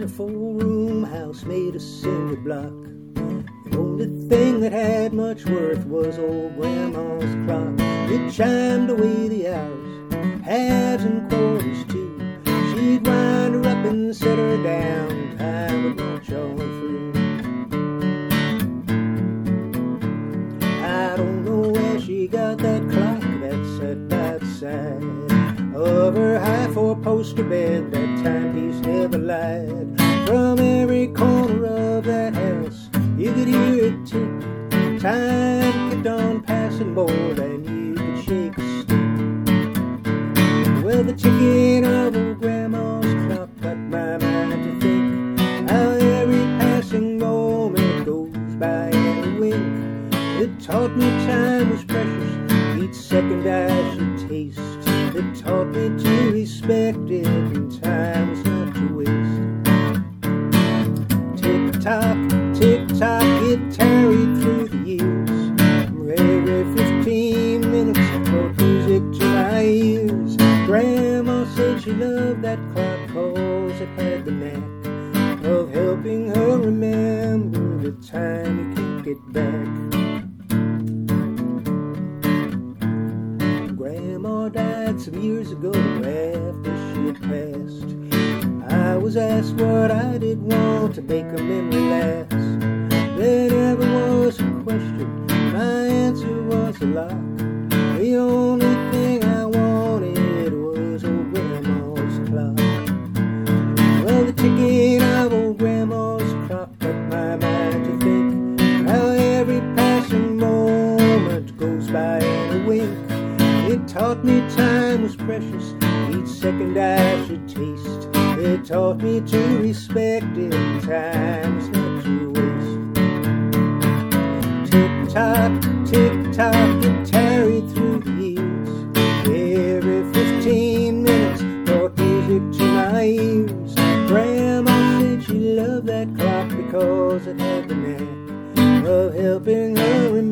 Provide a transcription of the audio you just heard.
a four-room house made of cinder block. The only thing that had much worth was old Grandma's clock. It chimed away the hours, halves and quarters too. She'd wind her up and set her down, time would march on through. I don't know where she got that clock that sat by the side of her high four-poster bed. That timepiece never lied. From every corner of that house you could hear it tick. Time kept on passing more than you could shake a stick. Well, the ticking of old Grandma's clock got my mind to think how every passing moment goes by in a wink. It taught me time was precious, each second I should taste. It taught me to respect it, and time was not to waste. Tick-tock, tick-tock, it tarried through the years. Every 15 minutes brought music to my ears. Grandma said she loved that clock 'cause it had the knack of helping her remember the time you can't get back. Grandma died some years ago after she had passed. I was asked what I did want to make a memory last. There never was a question, my answer was a lock. The only thing I wanted was old Grandma's clock. Well, the ticking of old Grandma's clock got my mind to think how every passing moment goes by in a wink. It taught me time was precious, each second I should taste. It taught me to respect it, and time was not to waste. Tick-tock, tick-tock, it tarried through the years. Every 15 minutes brought music to my ears. Grandma said she loved that clock because it had the knack of helping her remember